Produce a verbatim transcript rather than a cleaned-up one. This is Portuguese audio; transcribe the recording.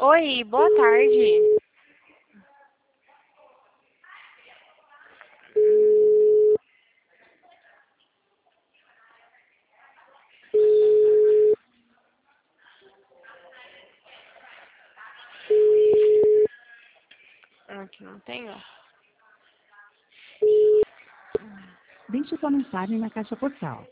Oi, boa tarde. Aqui não tem, ó. Deixe sua mensagem na caixa postal.